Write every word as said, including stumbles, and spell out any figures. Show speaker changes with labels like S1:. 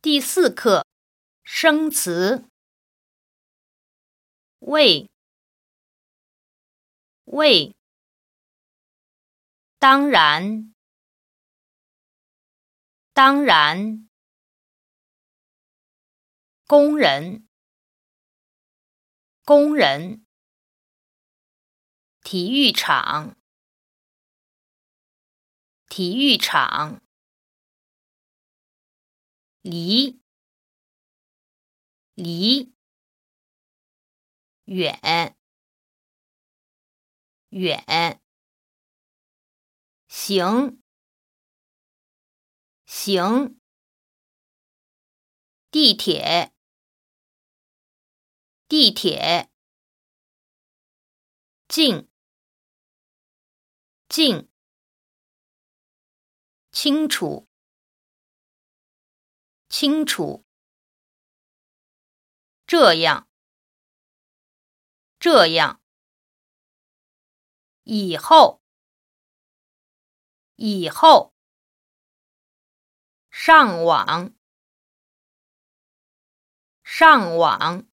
S1: 第四课生词。为为当然当然工人工人体育场体育场离离远远行行地铁地铁近近清楚清楚这样这样以后以后上网上网